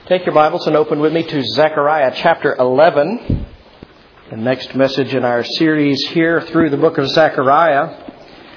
Take your Bibles and open with me to Zechariah chapter 11, the next message in our series here through the book of Zechariah.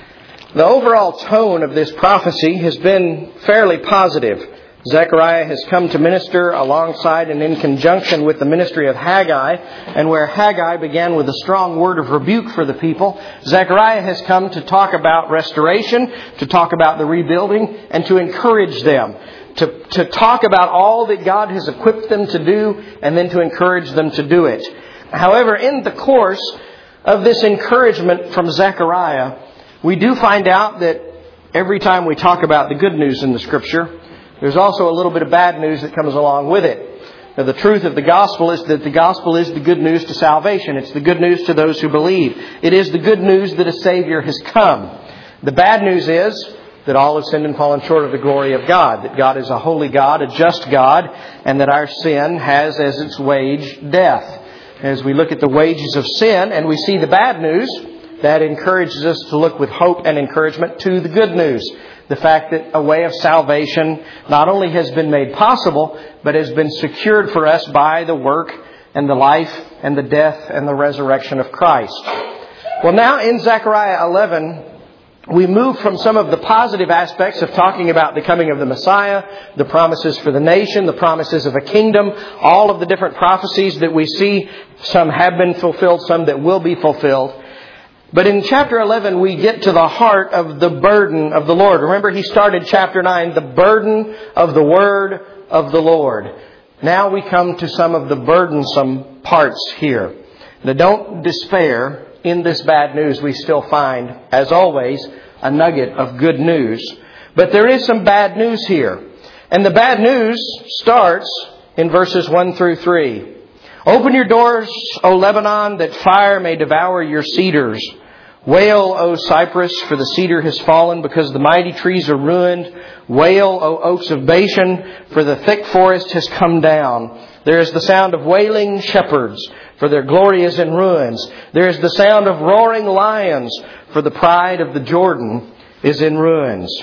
The overall tone of this prophecy has been fairly positive. Zechariah has come to minister alongside and in conjunction with the ministry of Haggai, and where Haggai began with a strong word of rebuke for the people, Zechariah has come to talk about restoration, to talk about the rebuilding, and to encourage them. To talk about all that God has equipped them to do and then to encourage them to do it. However, in the course of this encouragement from Zechariah, we do find out that every time we talk about the good news in the Scripture, there's also a little bit of bad news that comes along with it. Now, the truth of the gospel is that the gospel is the good news to salvation. It's the good news to those who believe. It is the good news that a Savior has come. The bad news is that all have sinned and fallen short of the glory of God. That God is a holy God, a just God, and that our sin has as its wage death. As we look at the wages of sin and we see the bad news, that encourages us to look with hope and encouragement to the good news. The fact that a way of salvation not only has been made possible, but has been secured for us by the work and the life and the death and the resurrection of Christ. Well, now in Zechariah 11, we move from some of the positive aspects of talking about the coming of the Messiah, the promises for the nation, the promises of a kingdom, all of the different prophecies that we see. Some have been fulfilled, some that will be fulfilled. But in chapter 11, we get to the heart of the burden of the Lord. Remember, he started chapter 9, the burden of the word of the Lord. Now we come to some of the burdensome parts here. Now don't despair. In this bad news, we still find, as always, a nugget of good news. But there is some bad news here. And the bad news starts in verses 1 through 3. Open your doors, O Lebanon, that fire may devour your cedars. Wail, O Cypress, for the cedar has fallen, because the mighty trees are ruined. Wail, O oaks of Bashan, for the thick forest has come down. There is the sound of wailing shepherds, for their glory is in ruins. There is the sound of roaring lions, for the pride of the Jordan is in ruins.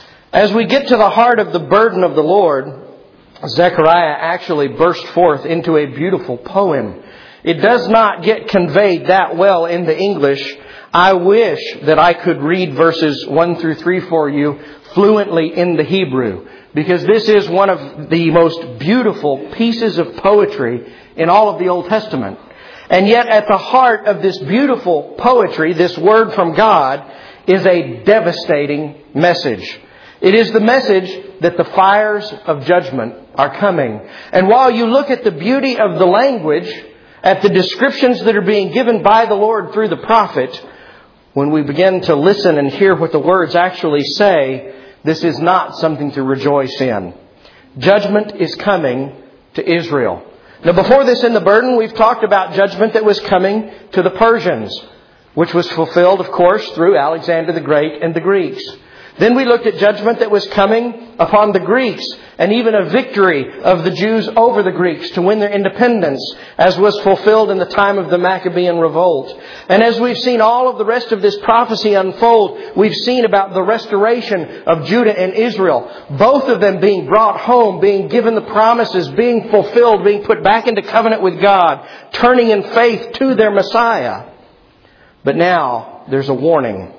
As we get to the heart of the burden of the Lord, Zechariah actually burst forth into a beautiful poem. It does not get conveyed that well in the English. I wish that I could read verses 1 through 3 for you fluently in the Hebrew, because this is one of the most beautiful pieces of poetry in all of the Old Testament. And yet at the heart of this beautiful poetry, this word from God, is a devastating message. It is the message that the fires of judgment are coming. And while you look at the beauty of the language, at the descriptions that are being given by the Lord through the prophet, when we begin to listen and hear what the words actually say, this is not something to rejoice in. Judgment is coming to Israel. Now, before this in the burden, we've talked about judgment that was coming to the Persians, which was fulfilled, of course, through Alexander the Great and the Greeks. Then we looked at judgment that was coming upon the Greeks, and even a victory of the Jews over the Greeks to win their independence, as was fulfilled in the time of the Maccabean revolt. And as we've seen all of the rest of this prophecy unfold, we've seen about the restoration of Judah and Israel, both of them being brought home, being given the promises, being fulfilled, being put back into covenant with God, turning in faith to their Messiah. But now there's a warning.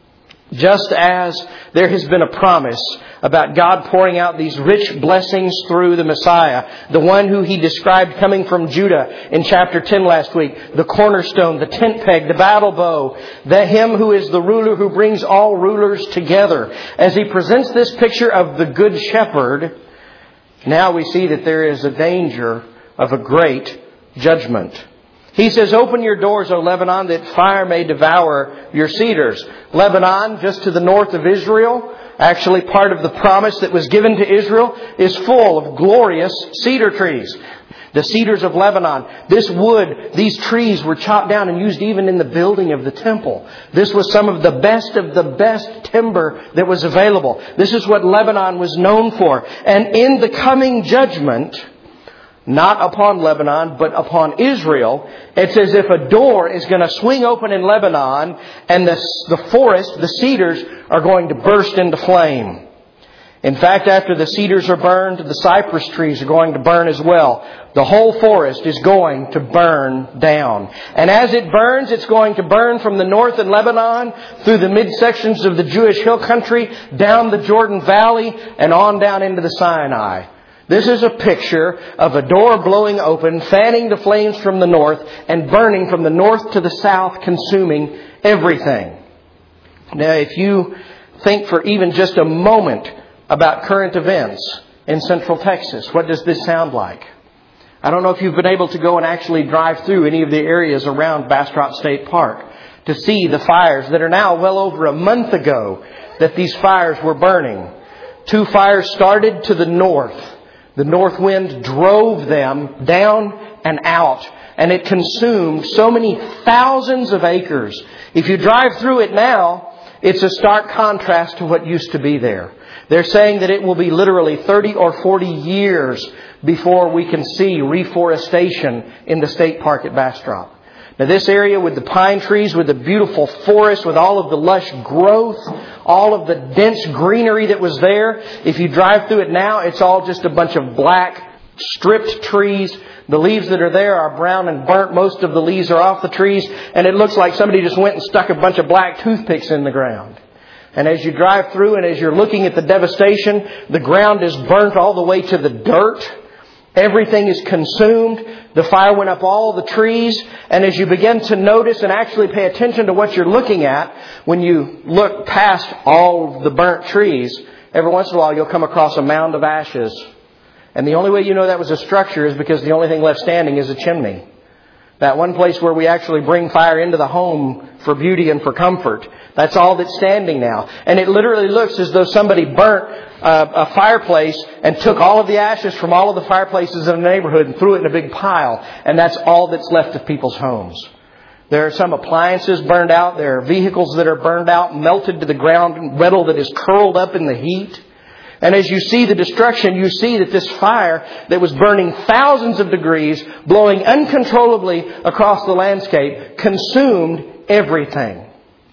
Just as there has been a promise about God pouring out these rich blessings through the Messiah, the one who He described coming from Judah in chapter 10 last week, the cornerstone, the tent peg, the battle bow, Him who is the ruler who brings all rulers together. As He presents this picture of the Good Shepherd, now we see that there is a danger of a great judgment. He says, open your doors, O Lebanon, that fire may devour your cedars. Lebanon, just to the north of Israel, actually part of the promise that was given to Israel, is full of glorious cedar trees. The cedars of Lebanon. This wood, these trees were chopped down and used even in the building of the temple. This was some of the best timber that was available. This is what Lebanon was known for. And in the coming judgment, not upon Lebanon, but upon Israel, it's as if a door is going to swing open in Lebanon and the forest, the cedars, are going to burst into flame. In fact, after the cedars are burned, the cypress trees are going to burn as well. The whole forest is going to burn down. And as it burns, it's going to burn from the north in Lebanon, through the midsections of the Jewish hill country, down the Jordan Valley, and on down into the Sinai. This is a picture of a door blowing open, fanning the flames from the north, and burning from the north to the south, consuming everything. Now, if you think for even just a moment about current events in Central Texas, what does this sound like? I don't know if you've been able to go and actually drive through any of the areas around Bastrop State Park to see the fires that are now well over a month ago that these fires were burning. 2 fires started to the north. The north wind drove them down and out, and it consumed so many thousands of acres. If you drive through it now, it's a stark contrast to what used to be there. They're saying that it will be literally 30 or 40 years before we can see reforestation in the state park at Bastrop. Now, this area with the pine trees, with the beautiful forest, with all of the lush growth, all of the dense greenery that was there, if you drive through it now, it's all just a bunch of black, stripped trees. The leaves that are there are brown and burnt. Most of the leaves are off the trees. And it looks like somebody just went and stuck a bunch of black toothpicks in the ground. And as you drive through and as you're looking at the devastation, the ground is burnt all the way to the dirt. Everything is consumed. The fire went up all the trees. And as you begin to notice and actually pay attention to what you're looking at, when you look past all the burnt trees, every once in a while you'll come across a mound of ashes. And the only way you know that was a structure is because the only thing left standing is a chimney. That one place where we actually bring fire into the home for beauty and for comfort. That's all that's standing now. And it literally looks as though somebody burnt a fireplace and took all of the ashes from all of the fireplaces in the neighborhood and threw it in a big pile. And that's all that's left of people's homes. There are some appliances burned out. There are vehicles that are burned out, melted to the ground, metal that is curled up in the heat. And as you see the destruction, you see that this fire that was burning thousands of degrees, blowing uncontrollably across the landscape, consumed everything.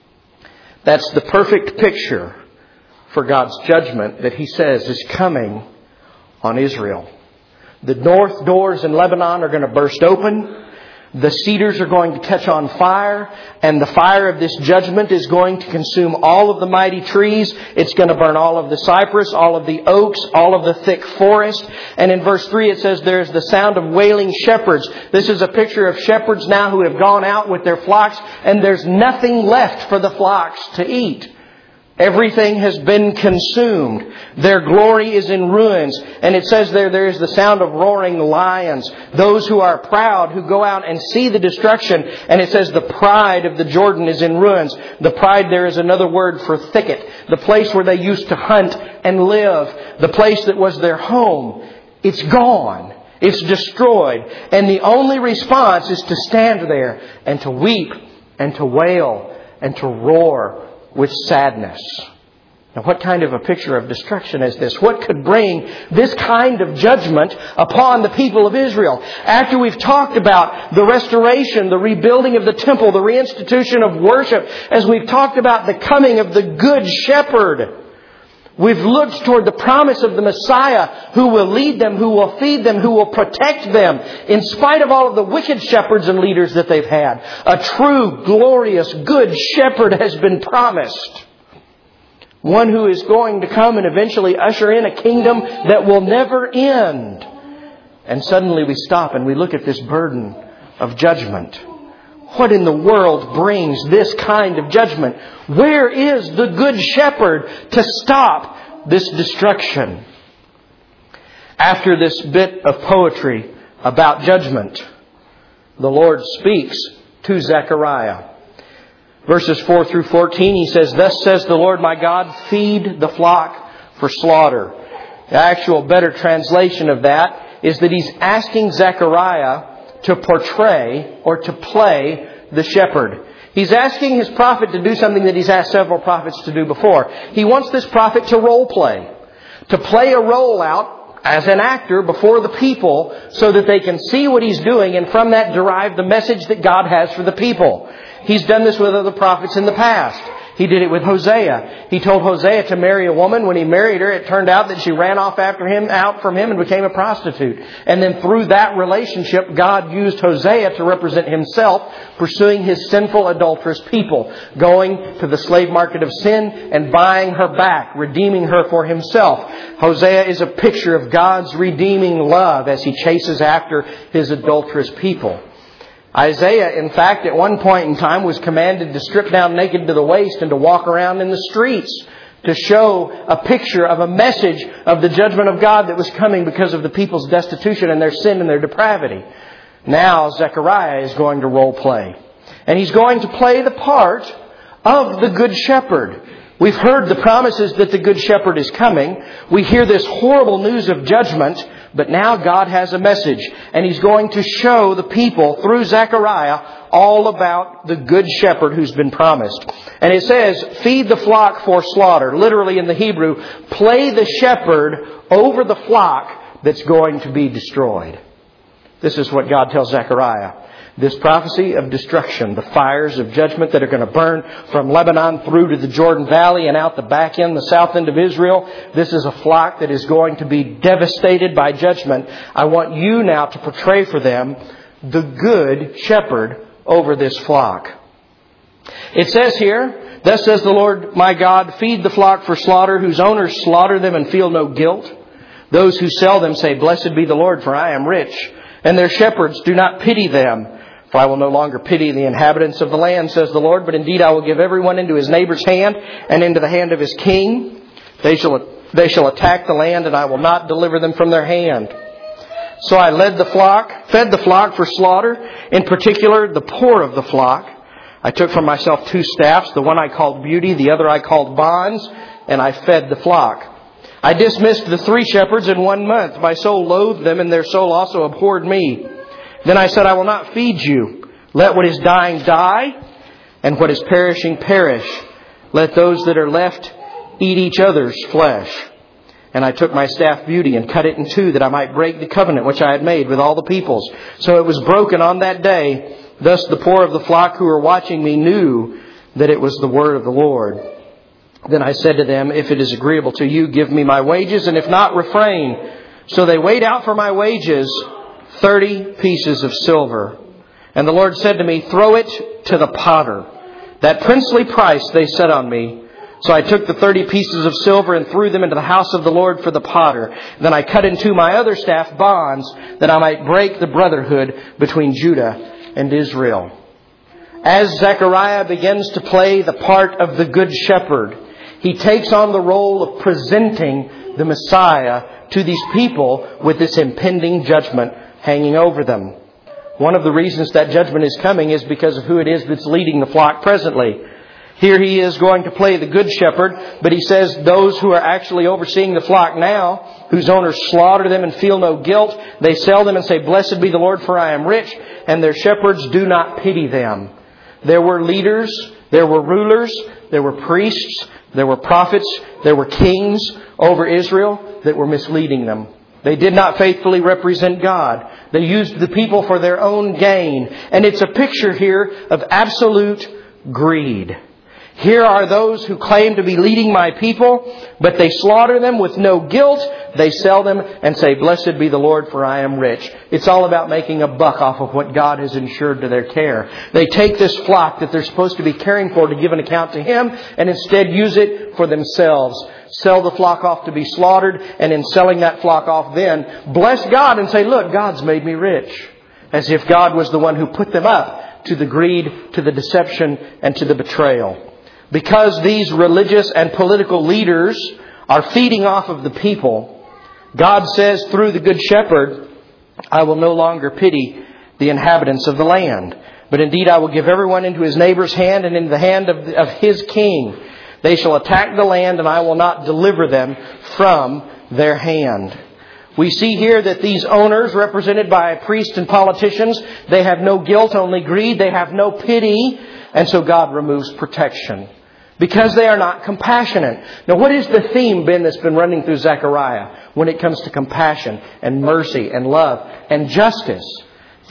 That's the perfect picture for God's judgment that He says is coming on Israel. The north doors in Lebanon are going to burst open. The cedars are going to catch on fire, and the fire of this judgment is going to consume all of the mighty trees. It's going to burn all of the cypress, all of the oaks, all of the thick forest. And in verse 3 it says there's the sound of wailing shepherds. This is a picture of shepherds now who have gone out with their flocks, and there's nothing left for the flocks to eat. Everything has been consumed. Their glory is in ruins. And it says there is the sound of roaring lions. Those who are proud, who go out and see the destruction. And it says the pride of the Jordan is in ruins. The pride there is another word for thicket. The place where they used to hunt and live. The place that was their home. It's gone. It's destroyed. And the only response is to stand there and to weep and to wail and to roar with sadness. Now, what kind of a picture of destruction is this? What could bring this kind of judgment upon the people of Israel? After we've talked about the restoration, the rebuilding of the temple, the reinstitution of worship, as we've talked about the coming of the Good Shepherd, we've looked toward the promise of the Messiah who will lead them, who will feed them, who will protect them in spite of all of the wicked shepherds and leaders that they've had. A true, glorious, good shepherd has been promised. One who is going to come and eventually usher in a kingdom that will never end. And suddenly we stop and we look at this burden of judgment. What in the world brings this kind of judgment? Where is the Good Shepherd to stop this destruction? After this bit of poetry about judgment, the Lord speaks to Zechariah. Verses 4 through 14, He says, "Thus says the Lord my God, feed the flock for slaughter." The actual better translation of that is that He's asking Zechariah to portray or to play the shepherd. He's asking his prophet to do something that He's asked several prophets to do before. He wants this prophet to role play. To play a role out as an actor before the people so that they can see what he's doing and from that derive the message that God has for the people. He's done this with other prophets in the past. He did it with Hosea. He told Hosea to marry a woman. When he married her, it turned out that she ran off out from him and became a prostitute. And then through that relationship, God used Hosea to represent Himself, pursuing His sinful, adulterous people, going to the slave market of sin and buying her back, redeeming her for Himself. Hosea is a picture of God's redeeming love as He chases after His adulterous people. Isaiah, in fact, at one point in time was commanded to strip down naked to the waist and to walk around in the streets to show a picture of a message of the judgment of God that was coming because of the people's destitution and their sin and their depravity. Now Zechariah is going to role play. And he's going to play the part of the Good Shepherd. We've heard the promises that the Good Shepherd is coming. We hear this horrible news of judgment. But now God has a message. And He's going to show the people through Zechariah all about the Good Shepherd who's been promised. And it says, feed the flock for slaughter. Literally in the Hebrew, play the shepherd over the flock that's going to be destroyed. This is what God tells Zechariah. This prophecy of destruction, the fires of judgment that are going to burn from Lebanon through to the Jordan Valley and out the back end, the south end of Israel. This is a flock that is going to be devastated by judgment. I want you now to portray for them the Good Shepherd over this flock. It says here, thus says the Lord my God, feed the flock for slaughter, whose owners slaughter them and feel no guilt. Those who sell them say, blessed be the Lord, for I am rich. And their shepherds do not pity them. For I will no longer pity the inhabitants of the land, says the Lord, but indeed I will give everyone into his neighbor's hand and into the hand of his king. They shall attack the land, and I will not deliver them from their hand. So I fed the flock for slaughter, in particular the poor of the flock. I took from myself 2 staffs, the one I called Beauty, the other I called Bonds, and I fed the flock. I dismissed the 3 shepherds in 1 month. My soul loathed them, and their soul also abhorred me. Then I said, I will not feed you. Let what is dying die, and what is perishing perish. Let those that are left eat each other's flesh. And I took my staff Beauty and cut it in 2, that I might break the covenant which I had made with all the peoples. So it was broken on that day. Thus the poor of the flock who were watching me knew that it was the word of the Lord. Then I said to them, if it is agreeable to you, give me my wages, and if not, refrain. So they weighed out for my wages 30 pieces of silver. And the Lord said to me, throw it to the potter. That princely price they set on me. So I took the 30 pieces of silver and threw them into the house of the Lord for the potter. Then I cut in 2 my other staff, Bonds, that I might break the brotherhood between Judah and Israel. As Zechariah begins to play the part of the Good Shepherd, he takes on the role of presenting the Messiah to these people with this impending judgment hanging over them. One of the reasons that judgment is coming is because of who it is that's leading the flock presently. Here he is going to play the Good Shepherd, but he says those who are actually overseeing the flock now, whose owners slaughter them and feel no guilt, they sell them and say, blessed be the Lord, for I am rich, and their shepherds do not pity them. There were leaders, there were rulers, there were priests, there were prophets, there were kings over Israel that were misleading them. They did not faithfully represent God. They used the people for their own gain. And it's a picture here of absolute greed. Here are those who claim to be leading my people, but they slaughter them with no guilt. They sell them and say, blessed be the Lord, for I am rich. It's all about making a buck off of what God has ensured to their care. They take this flock that they're supposed to be caring for to give an account to Him, and instead use it for themselves. Sell the flock off to be slaughtered, and in selling that flock off then, bless God and say, look, God's made me rich. As if God was the one who put them up to the greed, to the deception, and to the betrayal. Because these religious and political leaders are feeding off of the people, God says through the Good Shepherd, I will no longer pity the inhabitants of the land, but indeed I will give everyone into his neighbor's hand and into the hand of his king. They shall attack the land, and I will not deliver them from their hand. We see here that these owners, represented by priests and politicians, they have no guilt, only greed. They have no pity. And so God removes protection. Because they are not compassionate. Now, what is the theme, Ben, that's been running through Zechariah when it comes to compassion and mercy and love and justice?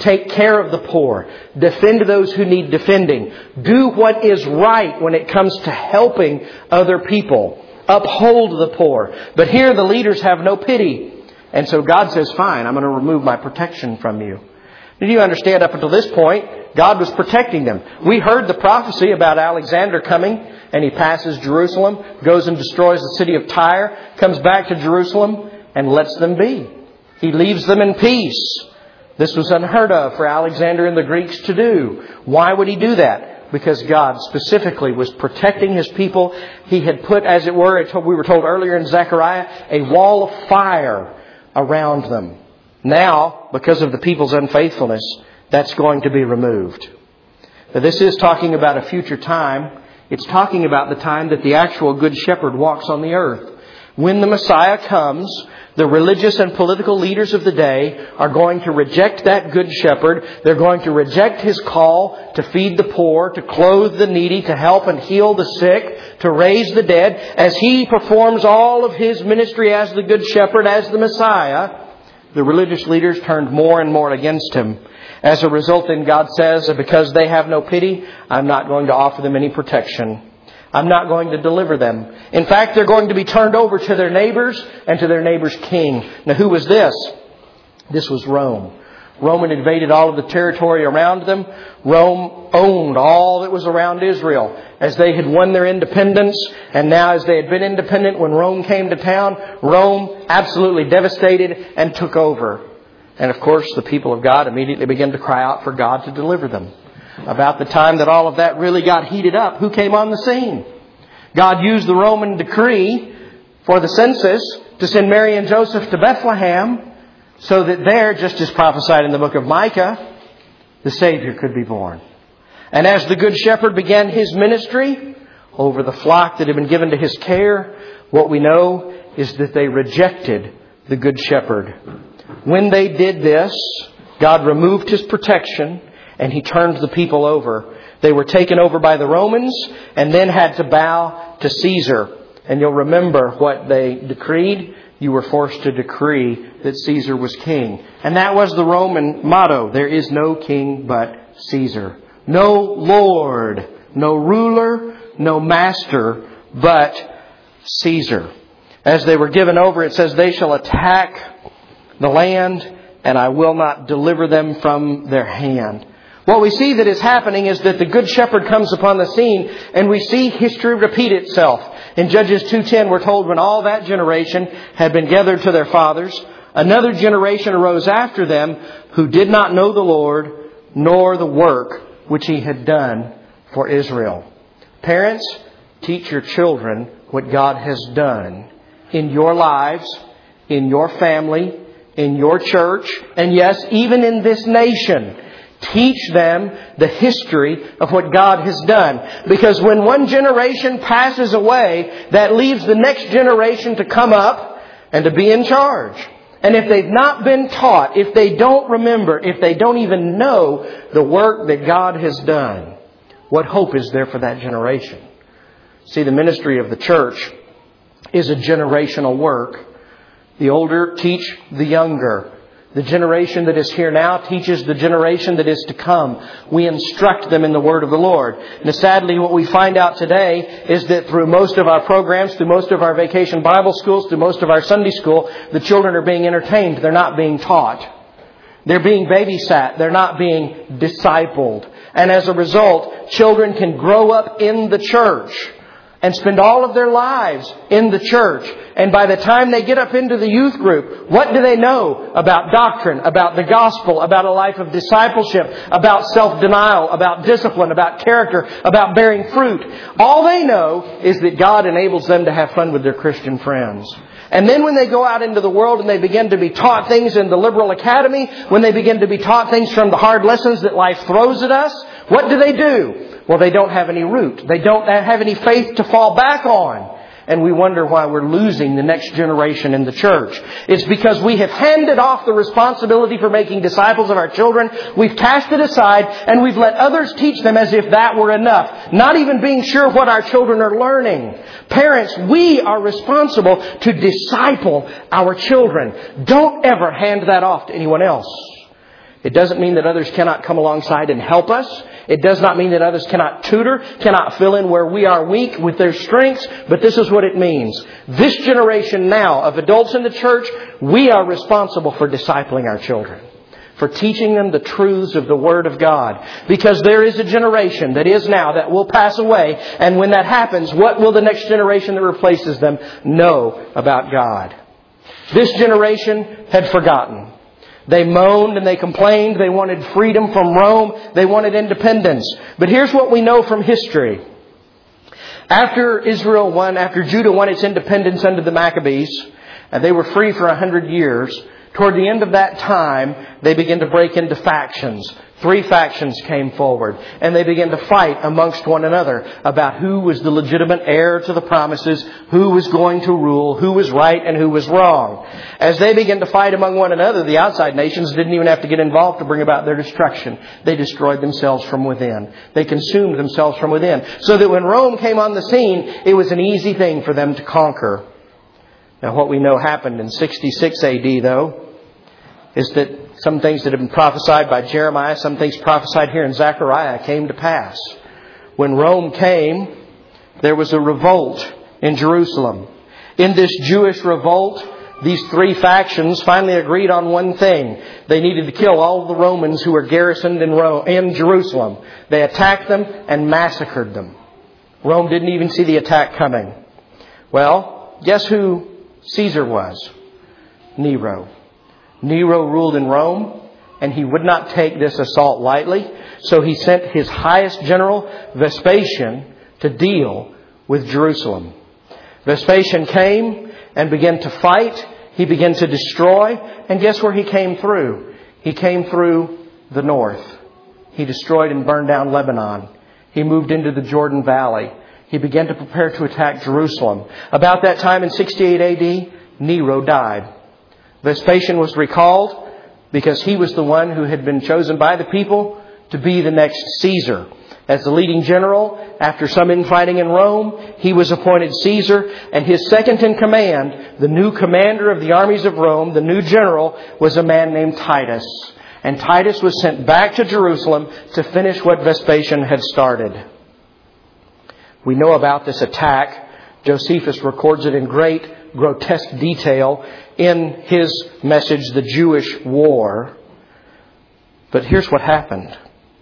Take care of the poor. Defend those who need defending. Do what is right when it comes to helping other people. Uphold the poor. But here the leaders have no pity. And so God says, fine, I'm going to remove my protection from you. Did you understand up until this point, God was protecting them? We heard the prophecy about Alexander coming, and he passes Jerusalem, goes and destroys the city of Tyre, comes back to Jerusalem, and lets them be. He leaves them in peace. This was unheard of for Alexander and the Greeks to do. Why would he do that? Because God specifically was protecting His people. He had put, as it were, we were told earlier in Zechariah, a wall of fire around them. Now, because of the people's unfaithfulness, that's going to be removed. Now, this is talking about a future time. It's talking about the time that the actual Good Shepherd walks on the earth. When the Messiah comes, the religious and political leaders of the day are going to reject that Good Shepherd. They're going to reject His call to feed the poor, to clothe the needy, to help and heal the sick, to raise the dead. As He performs all of His ministry as the Good Shepherd, as the Messiah, the religious leaders turned more and more against Him. As a result, then God says, because they have no pity, I'm not going to offer them any protection. I'm not going to deliver them. In fact, they're going to be turned over to their neighbors and to their neighbor's king. Now, who was this? This was Rome. Rome had invaded all of the territory around them. Rome owned all that was around Israel. As they had won their independence, and now as they had been independent, when Rome came to town, Rome absolutely devastated and took over. And of course, the people of God immediately began to cry out for God to deliver them. About the time that all of that really got heated up, who came on the scene? God used the Roman decree for the census to send Mary and Joseph to Bethlehem so that there, just as prophesied in the book of Micah, the Savior could be born. And as the Good Shepherd began His ministry over the flock that had been given to His care, what we know is that they rejected the Good Shepherd. When they did this, God removed His protection and He turned the people over. They were taken over by the Romans and then had to bow to Caesar. And you'll remember what they decreed. You were forced to decree that Caesar was king. And that was the Roman motto. There is no king but Caesar. No Lord, no ruler, no master, but Caesar. As they were given over, it says, they shall attack the land, and I will not deliver them from their hand. What we see that is happening is that the Good Shepherd comes upon the scene, and we see history repeat itself. In Judges 2:10, we're told when all that generation had been gathered to their fathers, another generation arose after them who did not know the Lord, nor the work which He had done for Israel. Parents, teach your children what God has done in your lives, in your family, in your church, and yes, even in this nation. Teach them the history of what God has done. Because when one generation passes away, that leaves the next generation to come up and to be in charge. And if they've not been taught, if they don't remember, if they don't even know the work that God has done, what hope is there for that generation? See, the ministry of the church is a generational work. The older teach the younger. The generation that is here now teaches the generation that is to come. We instruct them in the Word of the Lord. And sadly, what we find out today is that through most of our programs, through most of our vacation Bible schools, through most of our Sunday school, the children are being entertained. They're not being taught. They're being babysat. They're not being discipled. And as a result, children can grow up in the church and spend all of their lives in the church. And by the time they get up into the youth group, what do they know about doctrine, about the gospel, about a life of discipleship, about self-denial, about discipline, about character, about bearing fruit? All they know is that God enables them to have fun with their Christian friends. And then when they go out into the world and they begin to be taught things in the liberal academy, when they begin to be taught things from the hard lessons that life throws at us, what do? Well, they don't have any root. They don't have any faith to fall back on. And we wonder why we're losing the next generation in the church. It's because we have handed off the responsibility for making disciples of our children. We've cast it aside and we've let others teach them as if that were enough. Not even being sure what our children are learning. Parents, we are responsible to disciple our children. Don't ever hand that off to anyone else. It doesn't mean that others cannot come alongside and help us. It does not mean that others cannot tutor, cannot fill in where we are weak with their strengths. But this is what it means. This generation now of adults in the church, we are responsible for discipling our children, for teaching them the truths of the Word of God. Because there is a generation that is now that will pass away. And when that happens, what will the next generation that replaces them know about God? This generation had forgotten. They moaned and they complained. They wanted freedom from Rome. They wanted independence. But here's what we know from history. After Judah won its independence under the Maccabees, and they were free for 100 years, toward the end of that time, they began to break into factions. 3 factions came forward, and they began to fight amongst one another about who was the legitimate heir to the promises, who was going to rule, who was right and who was wrong. As they began to fight among one another, the outside nations didn't even have to get involved to bring about their destruction. They destroyed themselves from within. They consumed themselves from within. So that when Rome came on the scene, it was an easy thing for them to conquer. Now, what we know happened in 66 AD, though, is that some things that have been prophesied by Jeremiah, some things prophesied here in Zechariah came to pass. When Rome came, there was a revolt in Jerusalem. In this Jewish revolt, these 3 factions finally agreed on one thing. They needed to kill all of the Romans who were garrisoned in Jerusalem. They attacked them and massacred them. Rome didn't even see the attack coming. Well, guess who Caesar was? Nero. Nero ruled in Rome, and he would not take this assault lightly. So he sent his highest general, Vespasian, to deal with Jerusalem. Vespasian came and began to fight. He began to destroy. And guess where he came through? He came through the north. He destroyed and burned down Lebanon. He moved into the Jordan Valley. He began to prepare to attack Jerusalem. About that time in 68 AD, Nero died. Vespasian was recalled because he was the one who had been chosen by the people to be the next Caesar. As the leading general, after some infighting in Rome, he was appointed Caesar, and his second in command, the new commander of the armies of Rome, the new general, was a man named Titus. And Titus was sent back to Jerusalem to finish what Vespasian had started. We know about this attack. Josephus records it in great grotesque detail in his message, The Jewish War. But here's what happened.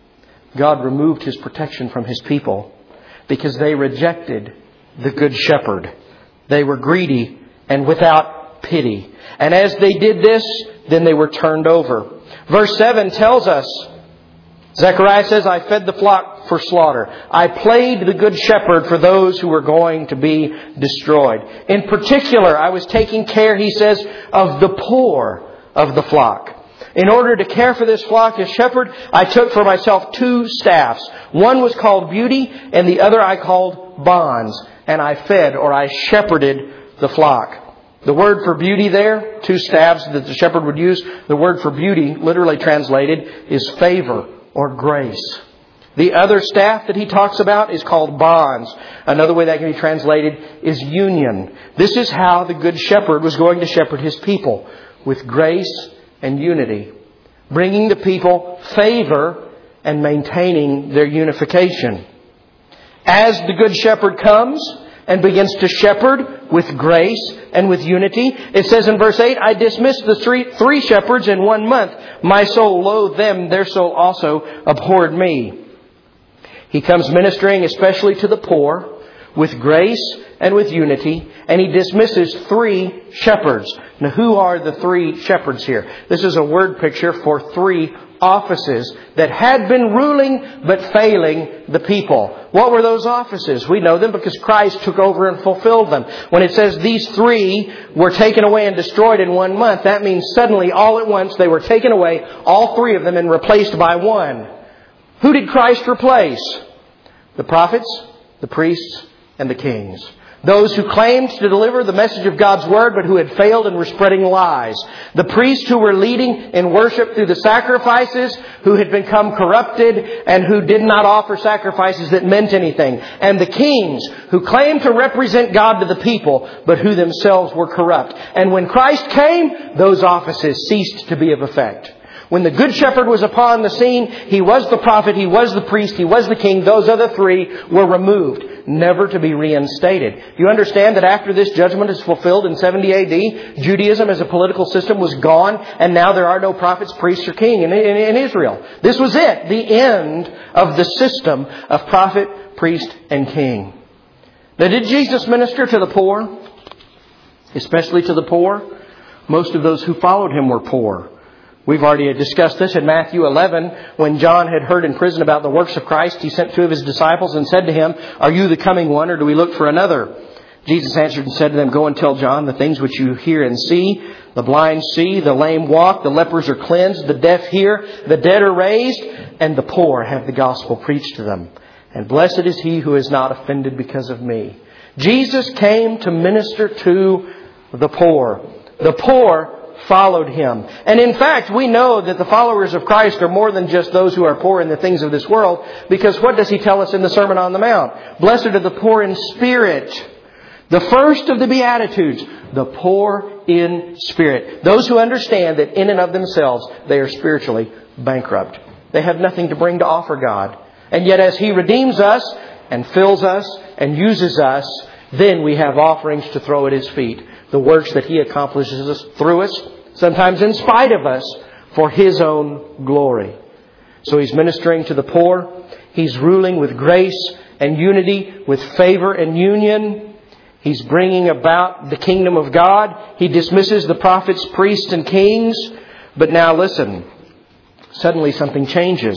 God removed His protection from His people because they rejected the Good Shepherd. They were greedy and without pity. And as they did this, then they were turned over. Verse 7 tells us, Zechariah says, I fed the flock for slaughter. I played the good shepherd for those who were going to be destroyed. In particular, I was taking care, he says, of the poor of the flock. In order to care for this flock as shepherd, I took for myself 2 staffs. One was called Beauty, and the other I called Bonds. And I fed, or I shepherded, the flock. The word for beauty there, 2 staffs that the shepherd would use, the word for beauty, literally translated, is favor or grace. The other staff that he talks about is called bonds. Another way that can be translated is union. This is how the Good Shepherd was going to shepherd his people, with grace and unity, bringing the people favor and maintaining their unification. As the Good Shepherd comes and begins to shepherd with grace and with unity, it says in verse 8, I dismissed the 3 shepherds in 1 month. My soul loathed them, their soul also abhorred me. He comes ministering especially to the poor with grace and with unity, and he dismisses 3 shepherds. Now, who are the 3 shepherds here? This is a word picture for 3 offices that had been ruling but failing the people. What were those offices? We know them because Christ took over and fulfilled them. When it says these 3 were taken away and destroyed in 1 month, that means suddenly all at once they were taken away, all 3 of them, and replaced by one. Who did Christ replace? The prophets, the priests, and the kings. Those who claimed to deliver the message of God's Word, but who had failed and were spreading lies. The priests who were leading in worship through the sacrifices, who had become corrupted and who did not offer sacrifices that meant anything. And the kings who claimed to represent God to the people, but who themselves were corrupt. And when Christ came, those offices ceased to be of effect. When the Good Shepherd was upon the scene, He was the prophet, He was the priest, He was the king. Those other three were removed, never to be reinstated. You understand that after this judgment is fulfilled in 70 AD, Judaism as a political system was gone, and now there are no prophets, priests, or king in Israel. This was it, the end of the system of prophet, priest, and king. Now, did Jesus minister to the poor? Especially to the poor? Most of those who followed Him were poor. We've already discussed this in Matthew 11. When John had heard in prison about the works of Christ, he sent two of his disciples and said to him, "Are you the coming one, or do we look for another?" Jesus answered and said to them, "Go and tell John the things which you hear and see. The blind see, the lame walk, the lepers are cleansed, the deaf hear, the dead are raised, and the poor have the gospel preached to them. And blessed is he who is not offended because of me." Jesus came to minister to the poor. The poor followed Him. And in fact, we know that the followers of Christ are more than just those who are poor in the things of this world, because what does He tell us in the Sermon on the Mount? Blessed are the poor in spirit. The first of the Beatitudes, the poor in spirit. Those who understand that in and of themselves they are spiritually bankrupt. They have nothing to bring to offer God. And yet as He redeems us and fills us and uses us, then we have offerings to throw at His feet. The works that He accomplishes through us, sometimes in spite of us, for His own glory. So He's ministering to the poor. He's ruling with grace and unity, with favor and union. He's bringing about the kingdom of God. He dismisses the prophets, priests, and kings. But now listen, suddenly something changes.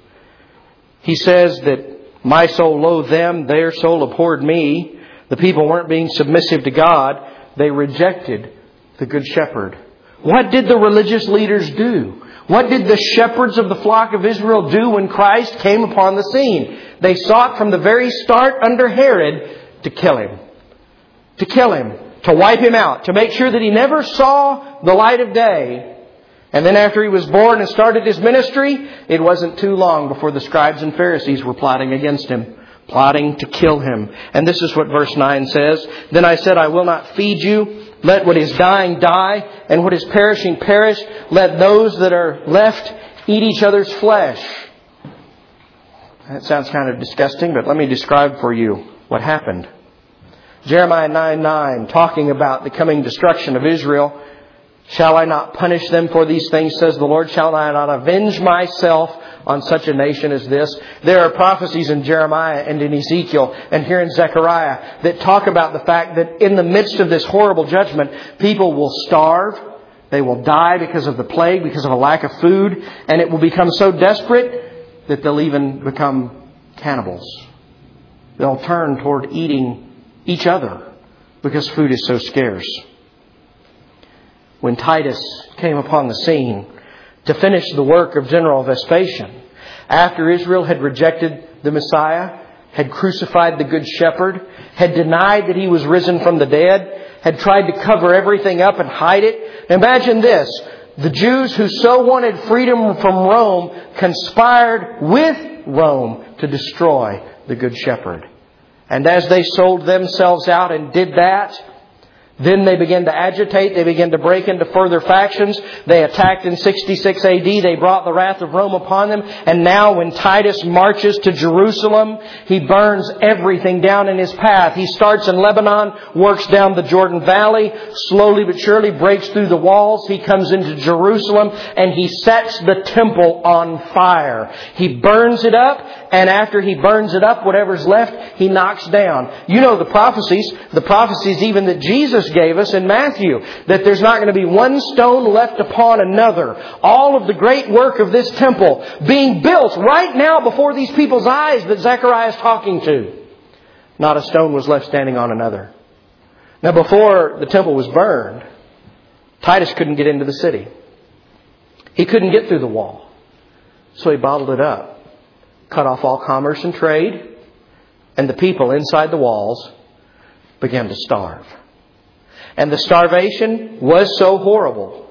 He says that my soul loathed them, their soul abhorred me. The people weren't being submissive to God. They rejected the Good Shepherd. What did the religious leaders do? What did the shepherds of the flock of Israel do when Christ came upon the scene? They sought from the very start under Herod to kill Him. To kill Him. To wipe Him out. To make sure that He never saw the light of day. And then after He was born and started His ministry, it wasn't too long before the scribes and Pharisees were plotting against Him. Plotting to kill Him. And this is what verse 9 says. Then I said, I will not feed you. Let what is dying die, and what is perishing perish. Let those that are left eat each other's flesh. That sounds kind of disgusting, but let me describe for you what happened. Jeremiah 9:9, talking about the coming destruction of Israel. Shall I not punish them for these things, says the Lord? Shall I not avenge myself on such a nation as this? There are prophecies in Jeremiah and in Ezekiel and here in Zechariah that talk about the fact that in the midst of this horrible judgment, people will starve. They will die because of the plague, because of a lack of food. And it will become so desperate that they'll even become cannibals. They'll turn toward eating each other because food is so scarce. When Titus came upon the scene to finish the work of General Vespasian, after Israel had rejected the Messiah, had crucified the Good Shepherd, had denied that He was risen from the dead, had tried to cover everything up and hide it. Imagine this. The Jews who so wanted freedom from Rome conspired with Rome to destroy the Good Shepherd. And as they sold themselves out and did that, then they began to agitate. They began to break into further factions. They attacked in 66 AD. They brought the wrath of Rome upon them. And now when Titus marches to Jerusalem, he burns everything down in his path. He starts in Lebanon, works down the Jordan Valley, slowly but surely breaks through the walls. He comes into Jerusalem and he sets the temple on fire. He burns it up, and after he burns it up, whatever's left, he knocks down. You know the prophecies even that Jesus gave us in Matthew, that there's not going to be one stone left upon another. All of the great work of this temple being built right now before these people's eyes that Zechariah is talking to. Not a stone was left standing on another. Now before the temple was burned, Titus couldn't get into the city. He couldn't get through the wall. So he bottled it up, cut off all commerce and trade, and the people inside the walls began to starve. And the starvation was so horrible.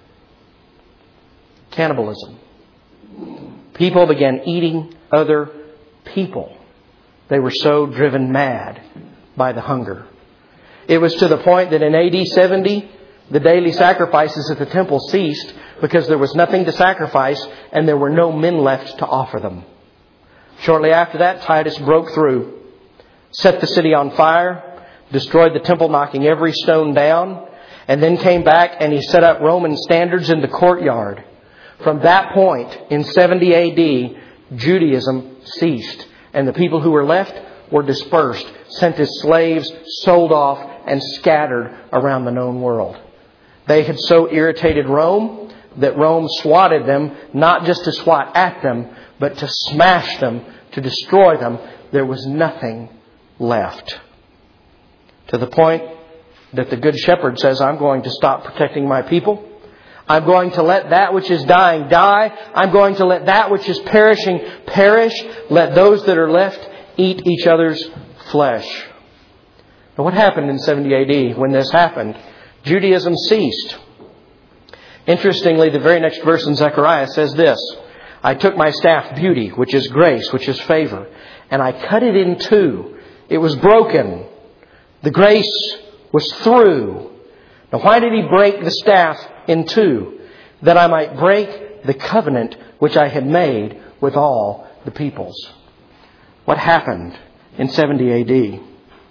Cannibalism. People began eating other people. They were so driven mad by the hunger. It was to the point that in AD 70, The daily sacrifices at the temple ceased because there was nothing to sacrifice and there were no men left to offer them. Shortly after that, Titus broke through, set the city on fire, destroyed the temple, knocking every stone down, and then came back and he set up Roman standards in the courtyard. From that point, in 70 A.D., Judaism ceased, and the people who were left were dispersed, sent as slaves, sold off, and scattered around the known world. They had so irritated Rome that Rome swatted them, not just to swat at them, but to smash them, to destroy them. There was nothing left. To the point that the Good Shepherd says, I'm going to stop protecting my people. I'm going to let that which is dying die. I'm going to let that which is perishing perish. Let those that are left eat each other's flesh. But what happened in 70 A.D. when this happened? Judaism ceased. Interestingly, the very next verse in Zechariah says this: I took my staff beauty, which is grace, which is favor, and I cut it in two. It was broken. The grace was through. Now, why did he break the staff in two? That I might break the covenant which I had made with all the peoples. What happened in 70 A.D.?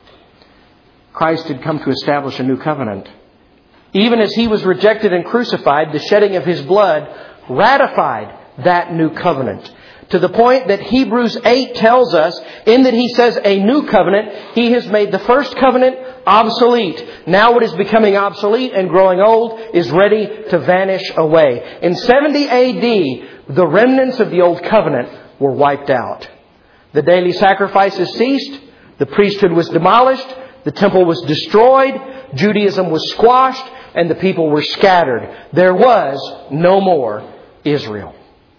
Christ had come to establish a new covenant. Even as He was rejected and crucified, the shedding of His blood ratified that new covenant. To the point that Hebrews 8 tells us, in that He says a new covenant, He has made the first covenant obsolete. Now what is becoming obsolete and growing old is ready to vanish away. In 70 A.D., the remnants of the old covenant were wiped out. The daily sacrifices ceased. The priesthood was demolished. The temple was destroyed. Judaism was squashed. And the people were scattered. There was no more Israel.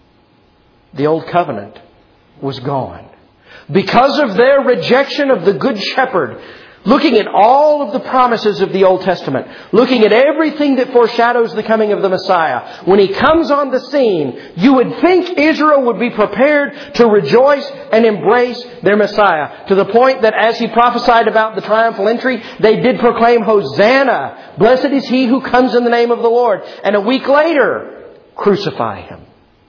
The old covenant was gone. Because of their rejection of the Good Shepherd, looking at all of the promises of the Old Testament, looking at everything that foreshadows the coming of the Messiah, when He comes on the scene, you would think Israel would be prepared to rejoice and embrace their Messiah. To the point that as He prophesied about the triumphal entry, they did proclaim, Hosanna! Blessed is He who comes in the name of the Lord. And a week later, crucify Him.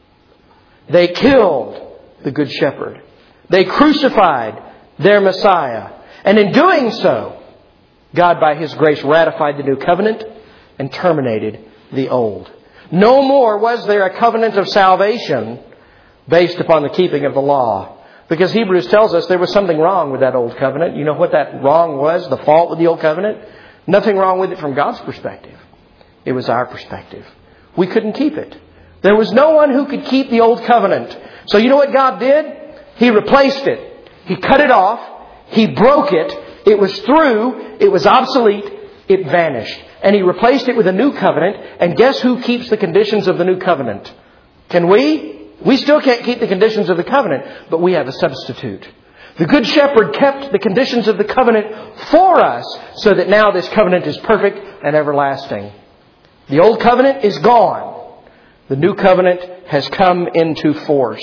They killed the Good Shepherd. They crucified their Messiah. And in doing so, God by His grace ratified the new covenant and terminated the old. No more was there a covenant of salvation based upon the keeping of the law. Because Hebrews tells us there was something wrong with that old covenant. You know what that wrong was? The fault with the old covenant? Nothing wrong with it from God's perspective. It was our perspective. We couldn't keep it. There was no one who could keep the old covenant. So you know what God did? He replaced it. He cut it off. He broke it. It was through. It was obsolete. It vanished. And He replaced it with a new covenant. And guess who keeps the conditions of the new covenant? Can we? We still can't keep the conditions of the covenant, but we have a substitute. The Good Shepherd kept the conditions of the covenant for us so that now this covenant is perfect and everlasting. The old covenant is gone. The new covenant has come into force.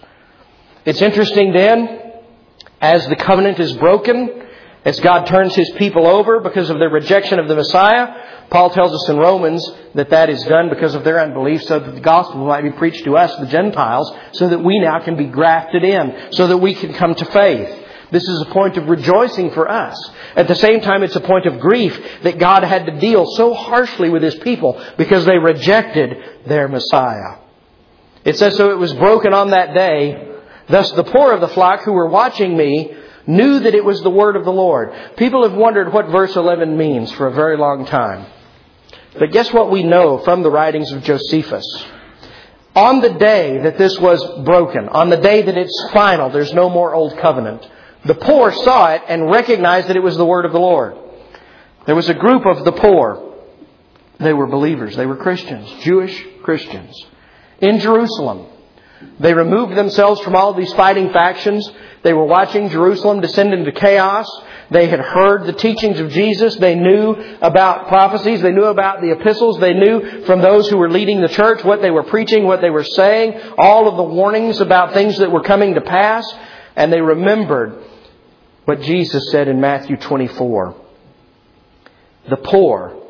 It's interesting then, as the covenant is broken, as God turns His people over because of their rejection of the Messiah, Paul tells us in Romans that that is done because of their unbelief, so that the gospel might be preached to us, the Gentiles, so that we now can be grafted in, so that we can come to faith. This is a point of rejoicing for us. At the same time, it's a point of grief that God had to deal so harshly with His people because they rejected their Messiah. It says, so it was broken on that day. Thus the poor of the flock who were watching me knew that it was the word of the Lord. People have wondered what verse 11 means for a very long time. But guess what we know from the writings of Josephus? On the day that this was broken, on the day that it's final, there's no more old covenant, the poor saw it and recognized that it was the word of the Lord. There was a group of the poor. They were believers. They were Christians, Jewish Christians. In Jerusalem, they removed themselves from all of these fighting factions. They were watching Jerusalem descend into chaos. They had heard the teachings of Jesus. They knew about prophecies. They knew about the epistles. They knew from those who were leading the church what they were preaching, what they were saying, all of the warnings about things that were coming to pass. And they remembered what Jesus said in Matthew 24. The poor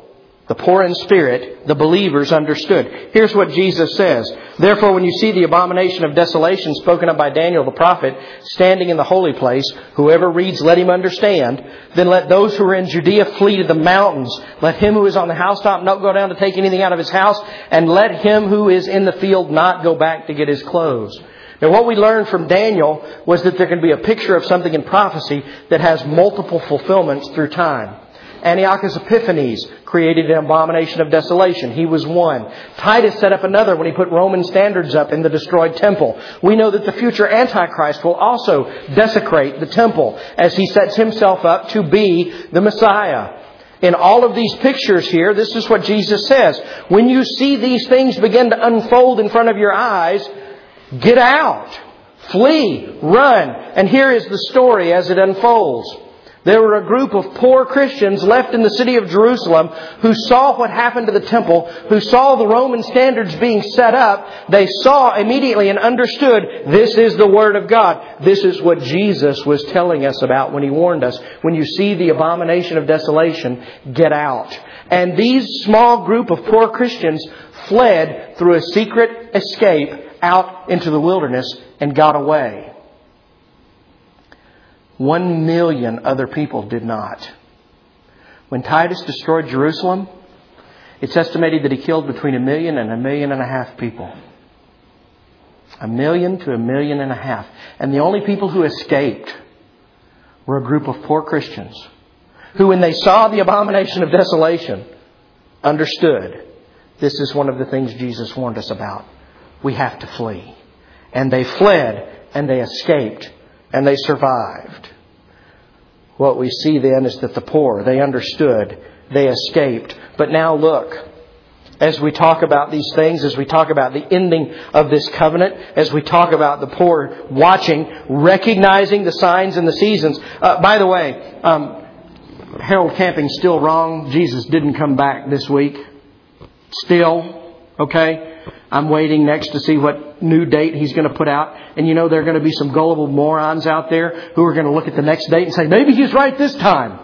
The poor in spirit, the believers understood. Here's what Jesus says. Therefore, when you see the abomination of desolation spoken of by Daniel the prophet standing in the holy place, whoever reads, let him understand. Then let those who are in Judea flee to the mountains. Let him who is on the housetop not go down to take anything out of his house. And let him who is in the field not go back to get his clothes. Now, what we learned from Daniel was that there can be a picture of something in prophecy that has multiple fulfillments through time. Antiochus Epiphanes created an abomination of desolation. He was one. Titus set up another when he put Roman standards up in the destroyed temple. We know that the future Antichrist will also desecrate the temple as he sets himself up to be the Messiah. In all of these pictures here, this is what Jesus says. When you see these things begin to unfold in front of your eyes, get out, flee, run. And here is the story as it unfolds. There were a group of poor Christians left in the city of Jerusalem who saw what happened to the temple, who saw the Roman standards being set up. They saw immediately and understood this is the Word of God. This is what Jesus was telling us about when He warned us. When you see the abomination of desolation, get out. And these small group of poor Christians fled through a secret escape out into the wilderness and got away. 1 million other people did not. When Titus destroyed Jerusalem, it's estimated that he killed between 1 million and 1.5 million people. 1 million to 1.5 million. And the only people who escaped were a group of poor Christians who, when they saw the abomination of desolation, understood this is one of the things Jesus warned us about. We have to flee. And they fled and they escaped. And they survived. What we see then is that the poor, they understood, they escaped. But now look, as we talk about these things, as we talk about the ending of this covenant, as we talk about the poor watching, recognizing the signs and the seasons. By the way, Harold Camping's still wrong. Jesus didn't come back this week. Still, okay? I'm waiting next to see what new date he's going to put out. And you know there are going to be some gullible morons out there who are going to look at the next date and say, maybe he's right this time.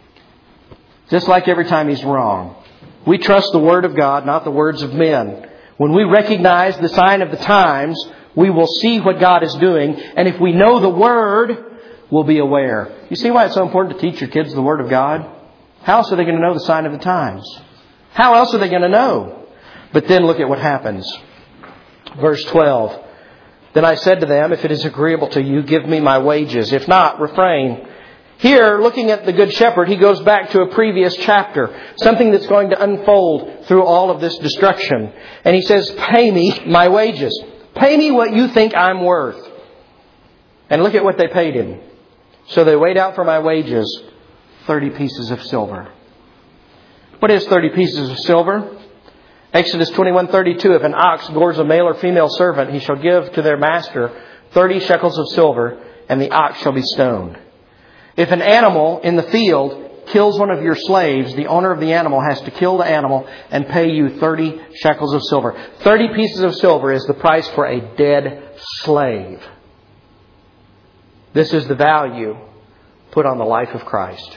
Just like every time he's wrong. We trust the Word of God, not the words of men. When we recognize the sign of the times, we will see what God is doing. And if we know the Word, we'll be aware. You see why it's so important to teach your kids the Word of God? How else are they going to know the sign of the times? How else are they going to know? But then look at what happens. Verse 12. Then I said to them, if it is agreeable to you, give me my wages. If not, refrain. Here, looking at the Good Shepherd, he goes back to a previous chapter. Something that's going to unfold through all of this destruction. And he says, pay me my wages. Pay me what you think I'm worth. And look at what they paid him. So they weighed out for my wages 30 pieces of silver. What is 30 pieces of silver? Exodus 21:32, if an ox gores a male or female servant, he shall give to their master 30 shekels of silver, and the ox shall be stoned. If an animal in the field kills one of your slaves, the owner of the animal has to kill the animal and pay you 30 shekels of silver. 30 pieces of silver is the price for a dead slave. This is the value put on the life of Christ.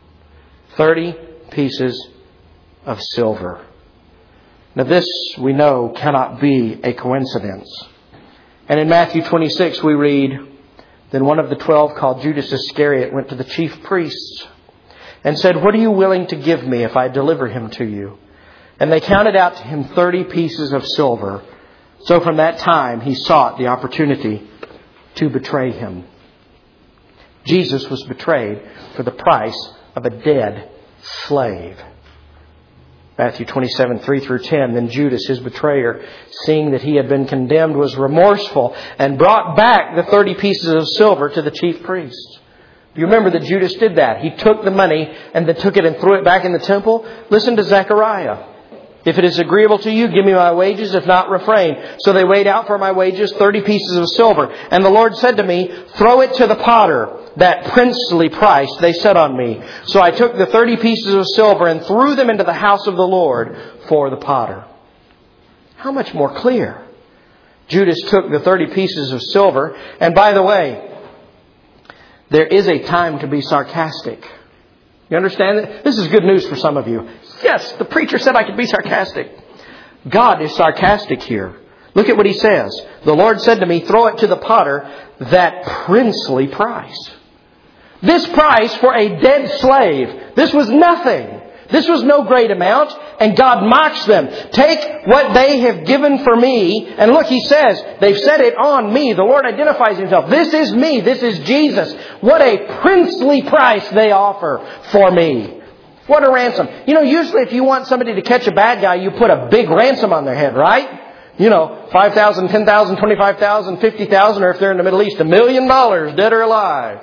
30 pieces of silver. Now this, we know, cannot be a coincidence. And in Matthew 26 we read, then one of the 12 called Judas Iscariot went to the chief priests and said, what are you willing to give me if I deliver him to you? And they counted out to him 30 pieces of silver. So from that time he sought the opportunity to betray him. Jesus was betrayed for the price of a dead slave. Matthew 27:3-10. Then Judas, his betrayer, seeing that he had been condemned, was remorseful and brought back the 30 pieces of silver to the chief priests. Do you remember that Judas did that? He took the money and then took it and threw it back in the temple. Listen to Zechariah. If it is agreeable to you, give me my wages. If not, refrain. So they weighed out for my wages 30 pieces of silver. And the Lord said to me, throw it to the potter. That princely price they set on me. So I took the 30 pieces of silver and threw them into the house of the Lord for the potter. How much more clear? Judas took the 30 pieces of silver. And by the way, there is a time to be sarcastic. You understand that? This is good news for some of you. Yes, the preacher said I could be sarcastic. God is sarcastic here. Look at what He says. The Lord said to me, throw it to the potter, that princely price. This price for a dead slave. This was nothing. This was no great amount. And God mocks them. Take what they have given for me. And look, He says, they've set it on me. The Lord identifies Himself. This is me. This is Jesus. What a princely price they offer for me. What a ransom. You know, usually if you want somebody to catch a bad guy, you put a big ransom on their head, right? You know, $5,000, $10,000, $25,000, $50,000, or if they're in the Middle East, $1 million, dead or alive.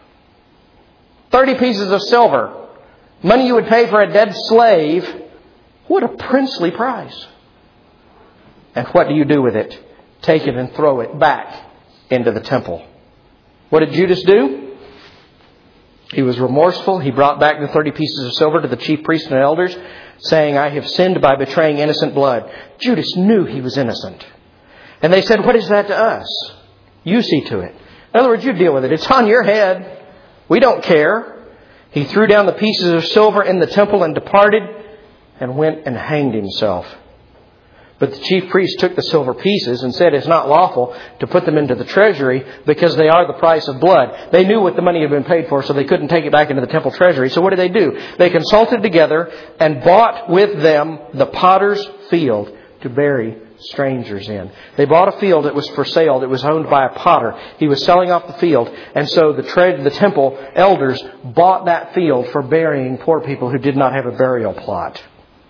30 pieces of silver. Money you would pay for a dead slave. What a princely price. And what do you do with it? Take it and throw it back into the temple. What did Judas do? He was remorseful. He brought back the 30 pieces of silver to the chief priests and elders, saying, I have sinned by betraying innocent blood. Judas knew he was innocent. And they said, what is that to us? You see to it. In other words, you deal with it. It's on your head. We don't care. He threw down the pieces of silver in the temple and departed and went and hanged himself. But the chief priest took the silver pieces and said it's not lawful to put them into the treasury because they are the price of blood. They knew what the money had been paid for, so they couldn't take it back into the temple treasury. So what did they do? They consulted together and bought with them the potter's field to bury strangers in. They bought a field that was for sale, that was owned by a potter. He was selling off the field, and so the temple elders bought that field for burying poor people who did not have a burial plot.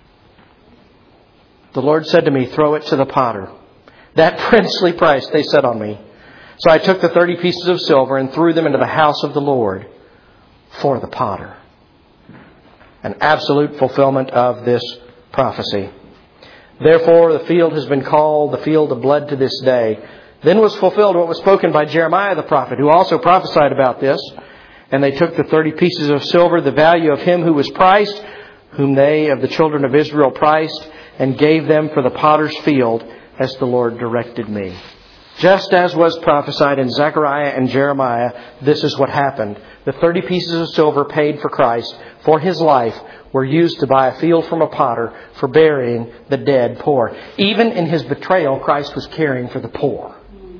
The Lord said to me, throw it to the potter. That princely price they set on me. So I took the 30 pieces of silver and threw them into the house of the Lord for the potter. An absolute fulfillment of this prophecy. Therefore, the field has been called the field of blood to this day. Then was fulfilled what was spoken by Jeremiah the prophet, who also prophesied about this. And they took the 30 pieces of silver, the value of him who was priced, whom they of the children of Israel priced, and gave them for the potter's field, as the Lord directed me. Just as was prophesied in Zechariah and Jeremiah, this is what happened. The 30 pieces of silver paid for Christ, for His life, were used to buy a field from a potter for burying the dead poor. Even in His betrayal, Christ was caring for the poor.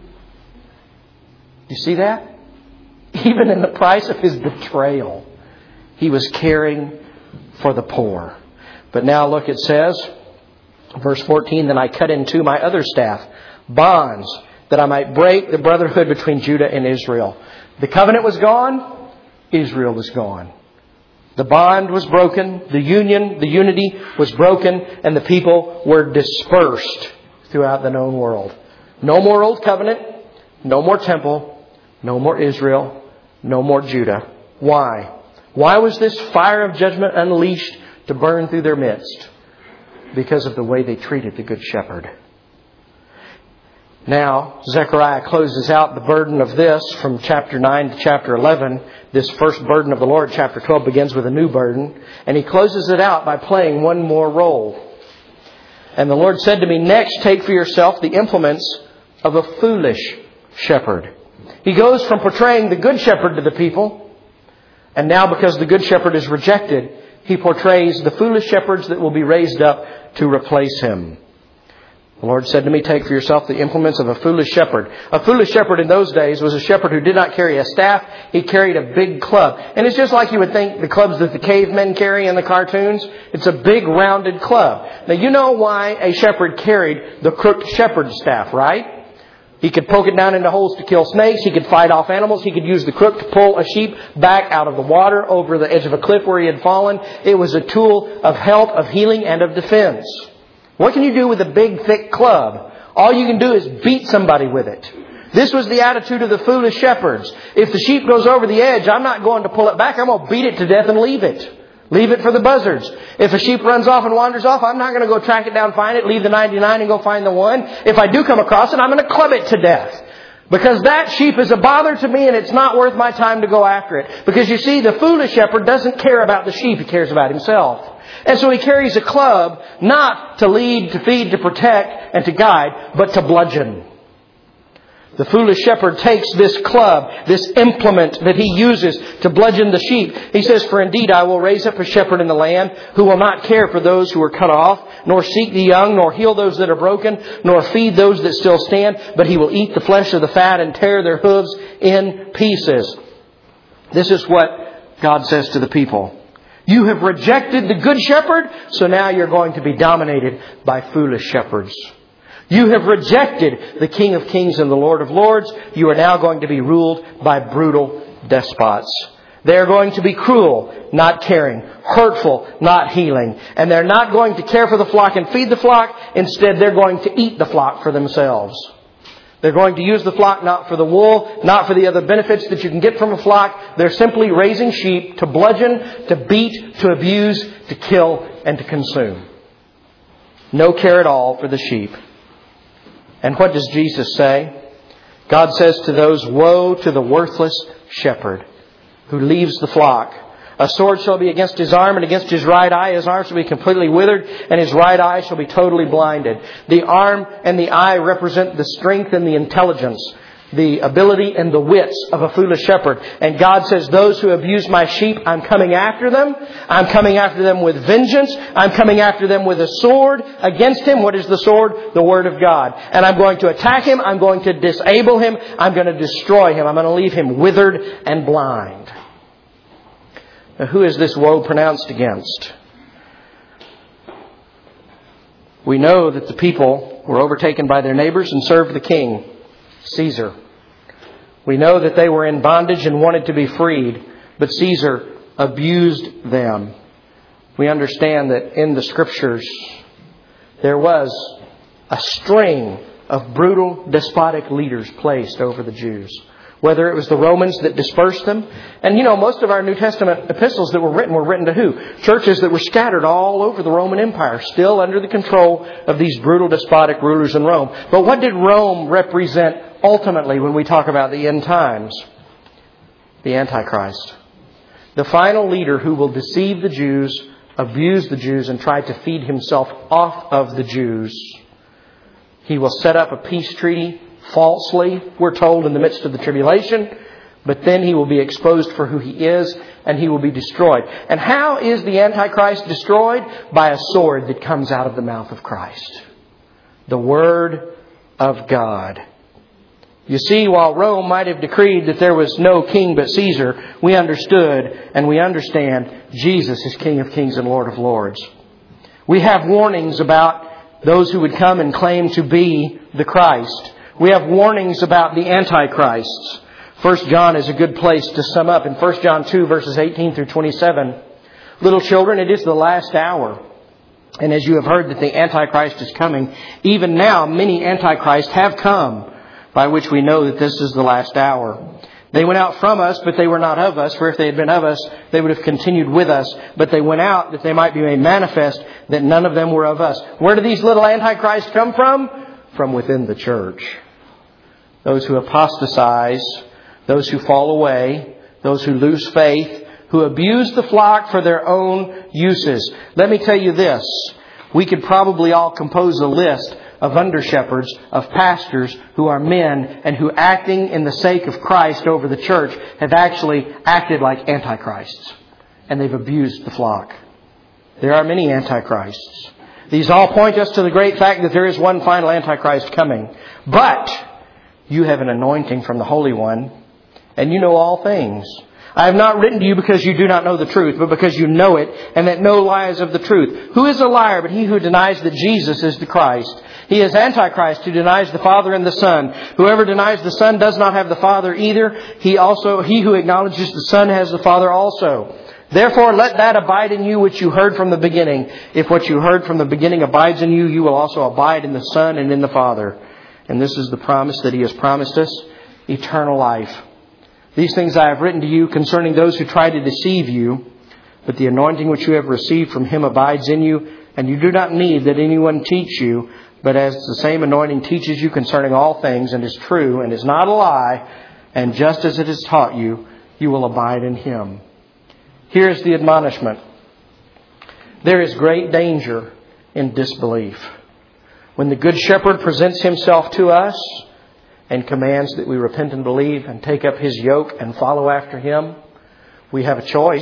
You see that? Even in the price of His betrayal, He was caring for the poor. But now look, it says, verse 14, then I cut in two my other staff, bonds, that I might break the brotherhood between Judah and Israel. The covenant was gone. Israel was gone. The bond was broken. The union, the unity was broken. And the people were dispersed throughout the known world. No more old covenant. No more temple. No more Israel. No more Judah. Why? Why was this fire of judgment unleashed to burn through their midst? Because of the way they treated the Good Shepherd. Now, Zechariah closes out the burden of this from chapter 9 to chapter 11. This first burden of the Lord, chapter 12, begins with a new burden. And he closes it out by playing one more role. And the Lord said to me, next take for yourself the implements of a foolish shepherd. He goes from portraying the Good Shepherd to the people. And now because the Good Shepherd is rejected, he portrays the foolish shepherds that will be raised up to replace him. The Lord said to me, take for yourself the implements of a foolish shepherd. A foolish shepherd in those days was a shepherd who did not carry a staff. He carried a big club. And it's just like you would think the clubs that the cavemen carry in the cartoons. It's a big rounded club. Now you know why a shepherd carried the crooked shepherd's staff, right? He could poke it down into holes to kill snakes. He could fight off animals. He could use the crook to pull a sheep back out of the water over the edge of a cliff where he had fallen. It was a tool of help, of healing, and of defense. What can you do with a big, thick club? All you can do is beat somebody with it. This was the attitude of the foolish shepherds. If the sheep goes over the edge, I'm not going to pull it back. I'm going to beat it to death and leave it. Leave it for the buzzards. If a sheep runs off and wanders off, I'm not going to go track it down, find it, leave the 99 and go find the one. If I do come across it, I'm going to club it to death. Because that sheep is a bother to me and it's not worth my time to go after it. Because you see, the foolish shepherd doesn't care about the sheep. He cares about himself. And so he carries a club not to lead, to feed, to protect, and to guide, but to bludgeon. The foolish shepherd takes this club, this implement that he uses to bludgeon the sheep. He says, "For indeed I will raise up a shepherd in the land who will not care for those who are cut off, nor seek the young, nor heal those that are broken, nor feed those that still stand. But he will eat the flesh of the fat and tear their hooves in pieces." This is what God says to the people. You have rejected the good shepherd, so now you're going to be dominated by foolish shepherds. You have rejected the King of Kings and the Lord of Lords. You are now going to be ruled by brutal despots. They are going to be cruel, not caring, hurtful, not healing. And they're not going to care for the flock and feed the flock. Instead, they're going to eat the flock for themselves. They're going to use the flock not for the wool, not for the other benefits that you can get from a flock. They're simply raising sheep to bludgeon, to beat, to abuse, to kill, and to consume. No care at all for the sheep. And what does Jesus say? God says to those, "Woe to the worthless shepherd who leaves the flock. A sword shall be against his arm, and against his right eye. His arm shall be completely withered, and his right eye shall be totally blinded." The arm and the eye represent the strength and the intelligence, the ability and the wits of a foolish shepherd. And God says, those who abuse my sheep, I'm coming after them. I'm coming after them with vengeance. I'm coming after them with a sword against him. What is the sword? The Word of God. And I'm going to attack him. I'm going to disable him. I'm going to destroy him. I'm going to leave him withered and blind. Now, who is this woe pronounced against? We know that the people were overtaken by their neighbors and served the king, Caesar. We know that they were in bondage and wanted to be freed, but Caesar abused them. We understand that in the Scriptures there was a string of brutal, despotic leaders placed over the Jews. Whether it was the Romans that dispersed them. And most of our New Testament epistles that were written to who? Churches that were scattered all over the Roman Empire, still under the control of these brutal, despotic rulers in Rome. But what did Rome represent ultimately when we talk about the end times? The Antichrist. The final leader who will deceive the Jews, abuse the Jews, and try to feed himself off of the Jews. He will set up a peace treaty falsely, we're told, in the midst of the tribulation. But then he will be exposed for who he is, and he will be destroyed. And how is the Antichrist destroyed? By a sword that comes out of the mouth of Christ. The Word of God. You see, while Rome might have decreed that there was no king but Caesar, we understood and we understand Jesus is King of Kings and Lord of Lords. We have warnings about those who would come and claim to be the Christ. We have warnings about the Antichrists. 1 John is a good place to sum up. In 1 John 2, verses 18 through 27, little children, it is the last hour. And as you have heard that the Antichrist is coming, even now many Antichrists have come, by which we know that this is the last hour. They went out from us, but they were not of us. For if they had been of us, they would have continued with us. But they went out that they might be made manifest that none of them were of us. Where do these little Antichrists come from? From within the church. Those who apostatize, those who fall away, those who lose faith, who abuse the flock for their own uses. Let me tell you this. We could probably all compose a list of under-shepherds, of pastors who are men and who, acting in the sake of Christ over the church, have actually acted like antichrists. And they've abused the flock. There are many antichrists. These all point us to the great fact that there is one final antichrist coming. But you have an anointing from the Holy One, and you know all things. I have not written to you because you do not know the truth, but because you know it, and that no lie is of the truth. Who is a liar but he who denies that Jesus is the Christ? He is Antichrist who denies the Father and the Son. Whoever denies the Son does not have the Father either. He who acknowledges the Son has the Father also. Therefore, let that abide in you which you heard from the beginning. If what you heard from the beginning abides in you, you will also abide in the Son and in the Father. And this is the promise that He has promised us, eternal life. These things I have written to you concerning those who try to deceive you, but the anointing which you have received from Him abides in you, and you do not need that anyone teach you, but as the same anointing teaches you concerning all things, and is true, and is not a lie, and just as it has taught you, you will abide in Him. Here is the admonishment. There is great danger in disbelief. When the Good Shepherd presents Himself to us, and commands that we repent and believe and take up His yoke and follow after Him, we have a choice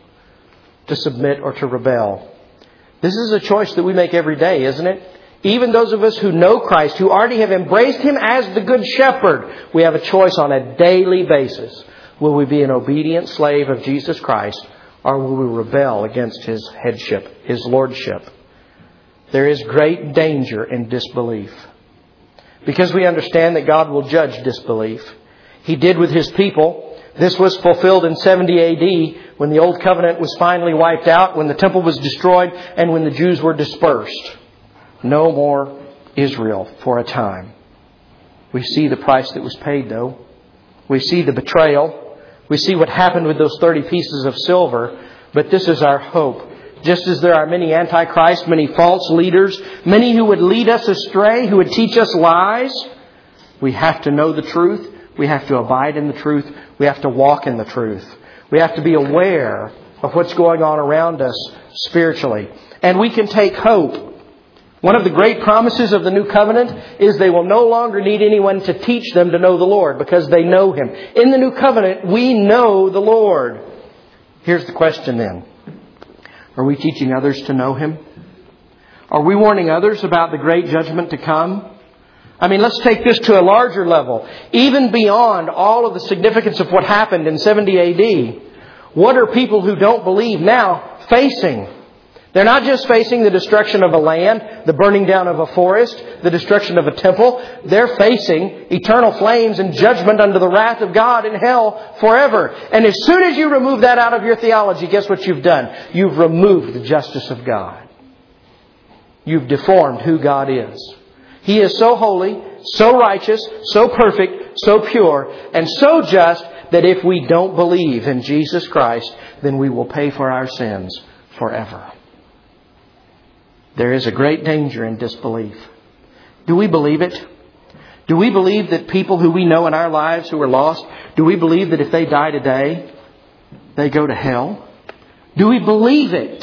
to submit or to rebel. This is a choice that we make every day, isn't it? Even those of us who know Christ, who already have embraced Him as the Good Shepherd, we have a choice on a daily basis. Will we be an obedient slave of Jesus Christ, or will we rebel against His headship, His lordship? There is great danger in disbelief, because we understand that God will judge disbelief. He did with His people. This was fulfilled in 70 A.D. when the Old Covenant was finally wiped out, when the temple was destroyed, and when the Jews were dispersed. No more Israel for a time. We see the price that was paid, though. We see the betrayal. We see what happened with those 30 pieces of silver. But this is our hope. Just as there are many antichrists, many false leaders, many who would lead us astray, who would teach us lies, we have to know the truth. We have to abide in the truth. We have to walk in the truth. We have to be aware of what's going on around us spiritually. And we can take hope. One of the great promises of the New Covenant is they will no longer need anyone to teach them to know the Lord, because they know Him. In the New Covenant, we know the Lord. Here's the question then. Are we teaching others to know Him? Are we warning others about the great judgment to come? I mean, let's take this to a larger level. Even beyond all of the significance of what happened in 70 A.D., what are people who don't believe now facing? They're not just facing the destruction of a land, the burning down of a forest, the destruction of a temple. They're facing eternal flames and judgment under the wrath of God in hell forever. And as soon as you remove that out of your theology, guess what you've done? You've removed the justice of God. You've deformed who God is. He is so holy, so righteous, so perfect, so pure, and so just that if we don't believe in Jesus Christ, then we will pay for our sins forever. There is a great danger in disbelief. Do we believe it? Do we believe that people who we know in our lives who are lost, do we believe that if they die today, they go to hell? Do we believe it?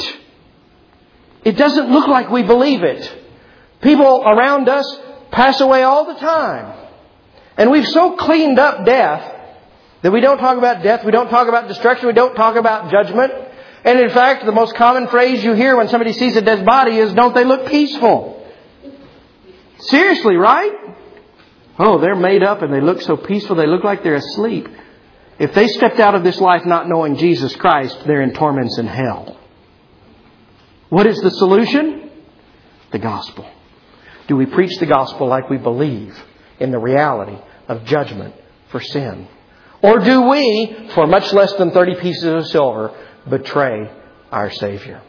It doesn't look like we believe it. People around us pass away all the time. And we've so cleaned up death that we don't talk about death, we don't talk about destruction, we don't talk about judgment. And in fact, the most common phrase you hear when somebody sees a dead body is, don't they look peaceful? Seriously, right? Oh, they're made up and they look so peaceful, they look like they're asleep. If they stepped out of this life not knowing Jesus Christ, they're in torments in hell. What is the solution? The gospel. Do we preach the gospel like we believe in the reality of judgment for sin? Or do we, for much less than 30 pieces of silver, betray our Savior?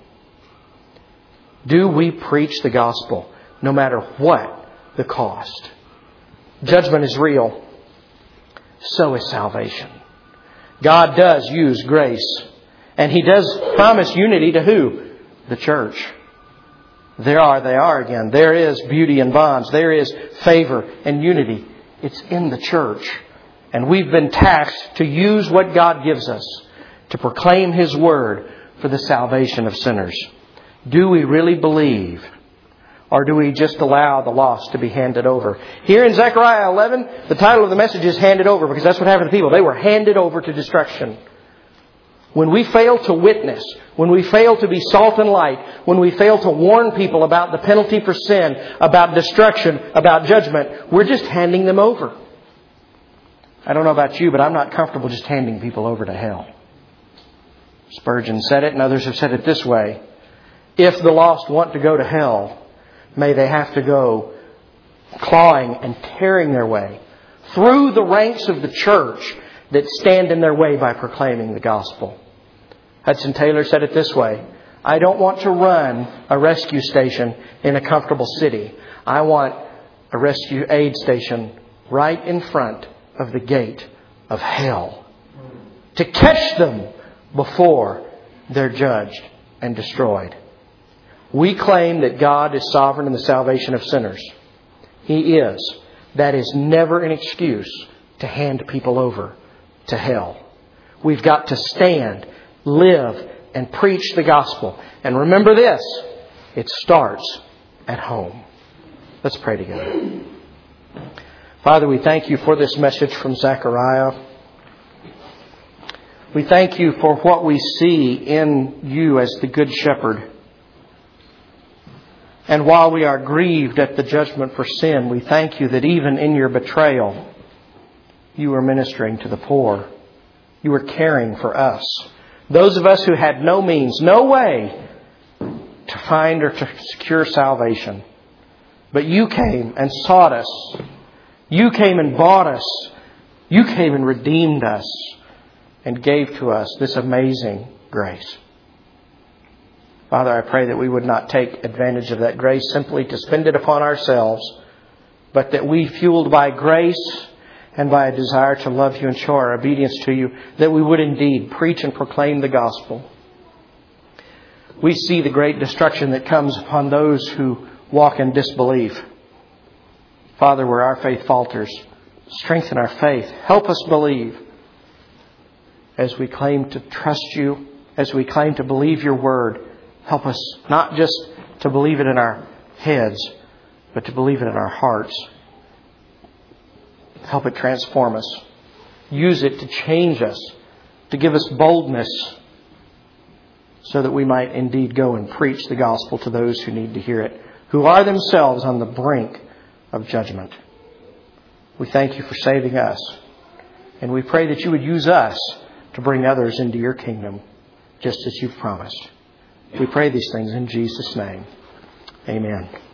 Do we preach the gospel no matter what the cost? Judgment is real. So is salvation. God does use grace. And He does promise unity to who? The church. They are again. There is beauty in bonds. There is favor and unity. It's in the church. And we've been tasked to use what God gives us to proclaim His word for the salvation of sinners. Do we really believe? Or do we just allow the lost to be handed over? Here in Zechariah 11, the title of the message is Handed Over, because that's what happened to people. They were handed over to destruction. When we fail to witness, when we fail to be salt and light, when we fail to warn people about the penalty for sin, about destruction, about judgment, we're just handing them over. I don't know about you, but I'm not comfortable just handing people over to hell. Spurgeon said it, and others have said it this way. If the lost want to go to hell, may they have to go clawing and tearing their way through the ranks of the church that stand in their way by proclaiming the gospel. Hudson Taylor said it this way. I don't want to run a rescue station in a comfortable city. I want a rescue aid station right in front of the gate of hell, to catch them before they're judged and destroyed. We claim that God is sovereign in the salvation of sinners. He is. That is never an excuse to hand people over to hell. We've got to stand, live, and preach the gospel. And remember this, it starts at home. Let's pray together. Father, we thank you for this message from Zechariah. We thank you for what we see in you as the Good Shepherd. And while we are grieved at the judgment for sin, we thank you that even in your betrayal, you were ministering to the poor. You were caring for us. Those of us who had no means, no way to find or to secure salvation. But you came and sought us. You came and bought us. You came and redeemed us and gave to us this amazing grace. Father, I pray that we would not take advantage of that grace simply to spend it upon ourselves, but that we, fueled by grace and by a desire to love you and show our obedience to you, that we would indeed preach and proclaim the gospel. We see the great destruction that comes upon those who walk in disbelief. Father, where our faith falters, strengthen our faith. Help us believe as we claim to trust you, as we claim to believe your word. Help us not just to believe it in our heads, but to believe it in our hearts. Help it transform us. Use it to change us, to give us boldness, so that we might indeed go and preach the gospel to those who need to hear it, who are themselves on the brink of judgment. We thank you for saving us. And we pray that you would use us to bring others into your kingdom, just as you've promised. We pray these things in Jesus' name. Amen.